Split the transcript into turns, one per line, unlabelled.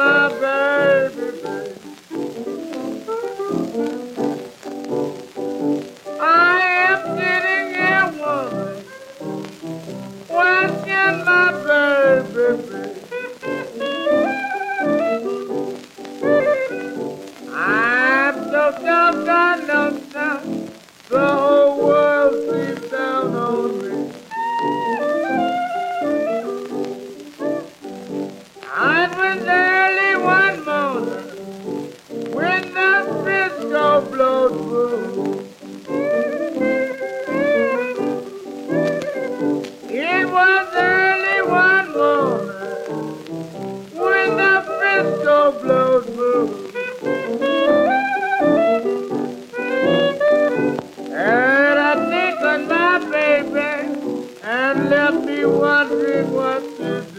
my baby, baby. I am sitting here wondering, when can my baby be? I'm so doggone lonesome, the whole world seems down on me. It was early one morning when the Frisco blows through. It was early one morning when the Frisco blows through. And I think of my baby and left me wondering what to do.